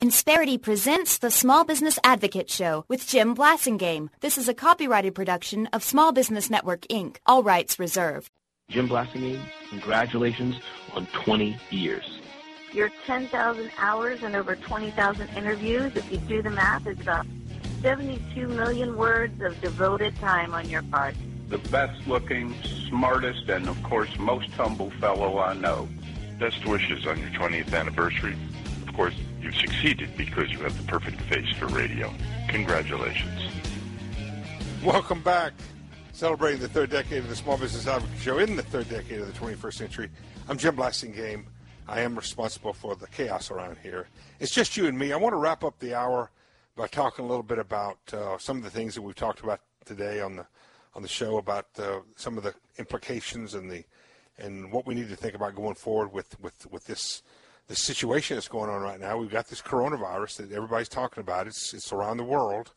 Insperity presents the Small Business Advocate Show with Jim Blasingame. This is a copyrighted production of Small Business Network, Inc. All rights reserved. Jim Blasingame, congratulations on 20 years. Your 10,000 hours and over 20,000 interviews, if you do the math, is about 72 million words of devoted time on your part. The best looking, smartest, and of course most humble fellow I know. Best wishes on your 20th anniversary. Of course, you've succeeded because you have the perfect face for radio. Congratulations. Welcome back. Celebrating the third decade of the Small Business Advocate Show in the third decade of the 21st century. I'm Jim Blasingame. I am responsible for the chaos around here. It's just you and me. I want to wrap up the hour by talking a little bit about some of the things that we've talked about today on the show, about some of the implications and what we need to think about going forward with this situation that's going on right now. We've got this coronavirus that everybody's talking about. It's around the world.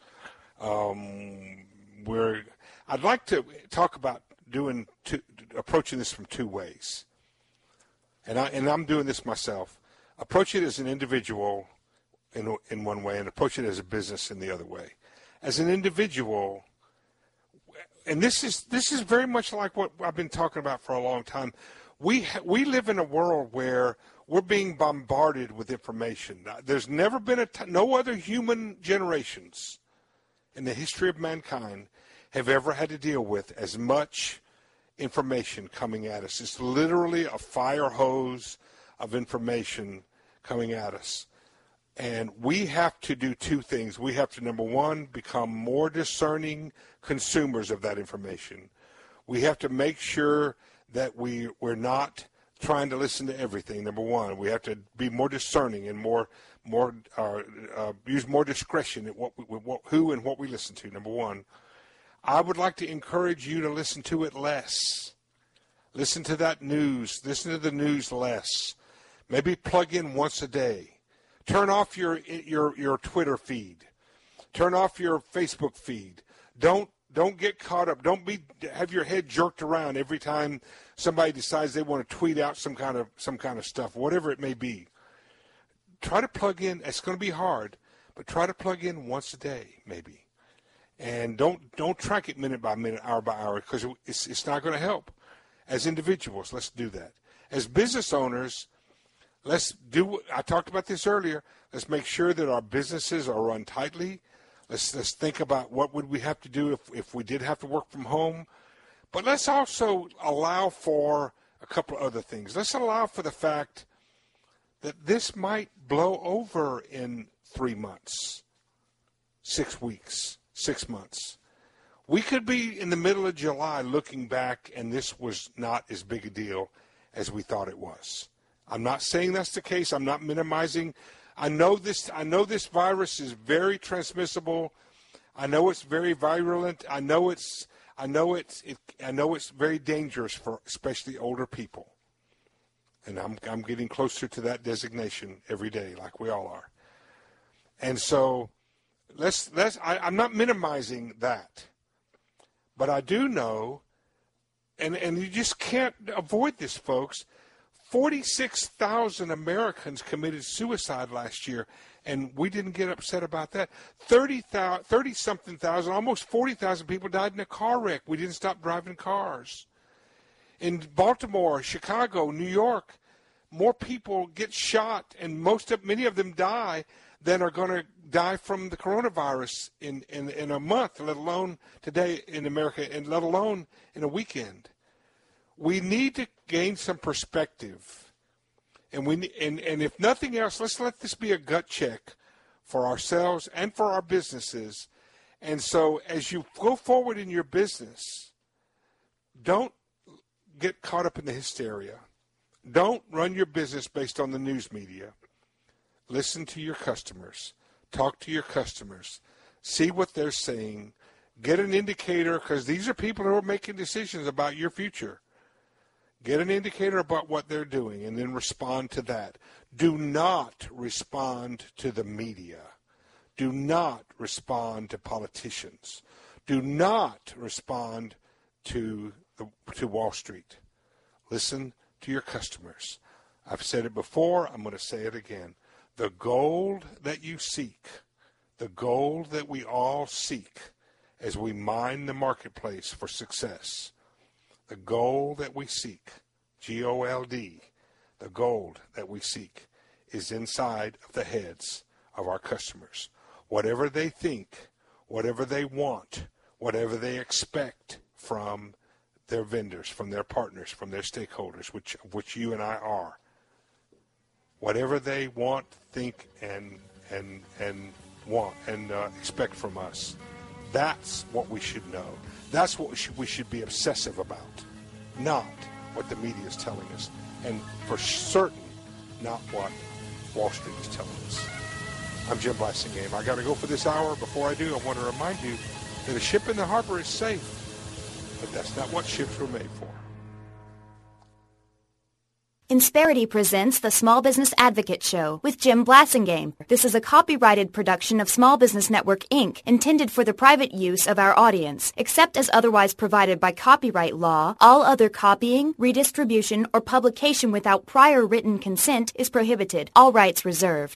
I'd like to talk about approaching this from two ways, and I'm doing this myself. Approach it as an individual in one way, and approach it as a business in the other way. As an individual, and this is very much like what I've been talking about for a long time. We live in a world where we're being bombarded with information. There's never been no other human generations in the history of mankind have ever had to deal with as much information coming at us. It's literally a fire hose of information coming at us. And we have to do two things. We have to, number one, become more discerning consumers of that information. We have to make sure that we're not trying to listen to everything, number one. We have to be more discerning and use more discretion at who and what we listen to, number one. I would like to encourage you to listen to it less. Listen to that news. Listen to the news less. Maybe plug in once a day. Turn off your Twitter feed. Turn off your Facebook feed. Don't get caught up. Don't have your head jerked around every time somebody decides they want to tweet out some kind of stuff, whatever it may be. Try to plug in. It's going to be hard, but try to plug in once a day, maybe. And don't track it minute by minute, hour by hour, because it's not going to help. As individuals, let's do that. As business owners, let's do. I talked about this earlier. Let's make sure that our businesses are run tightly. Let's think about what would we have to do if we did have to work from home. But let's also allow for a couple of other things. Let's allow for the fact that this might blow over in 3 months, 6 weeks, 6 months. We could be in the middle of July looking back, and this was not as big a deal as we thought it was. I'm not saying that's the case. I'm not minimizing. I know this virus is very transmissible. I know it's very virulent. I know it's very dangerous for especially older people. And I'm getting closer to that designation every day, like we all are. And so I'm not minimizing that. But I do know, and you just can't avoid this, folks, 46,000 Americans committed suicide last year, and we didn't get upset about that. 30-something thousand, almost 40,000 people died in a car wreck. We didn't stop driving cars. In Baltimore, Chicago, New York, more people get shot, and many of them die than are going to die from the coronavirus in a month, let alone today in America, and let alone in a weekend. We need to gain some perspective, and if nothing else, let's let this be a gut check for ourselves and for our businesses. And so, as you go forward in your business, don't get caught up in the hysteria. Don't run your business based on the news media. Listen to your customers. Talk to your customers. See what they're saying. Get an indicator, because these are people who are making decisions about your future. Get an indicator about what they're doing and then respond to that. Do not respond to the media. Do not respond to politicians. Do not respond to Wall Street. Listen to your customers. I've said it before. I'm going to say it again. the gold that you seek, the gold that we all seek as we mine the marketplace for success, the gold that we seek, G-O-L-D, the gold that we seek is inside of the heads of our customers. Whatever they think, whatever they want, whatever they expect from their vendors, from their partners, from their stakeholders, which you and I are, whatever they want, think, and want and expect from us, that's what we should know. That's what we should be obsessive about, not what the media is telling us, and for certain, not what Wall Street is telling us. I'm Jim Blasingame. I got to go for this hour. Before I do, I want to remind you that a ship in the harbor is safe, but that's not what ships were made for. Insperity presents the Small Business Advocate Show with Jim Blasingame. This is a copyrighted production of Small Business Network, Inc., intended for the private use of our audience. Except as otherwise provided by copyright law, all other copying, redistribution, or publication without prior written consent is prohibited. All rights reserved.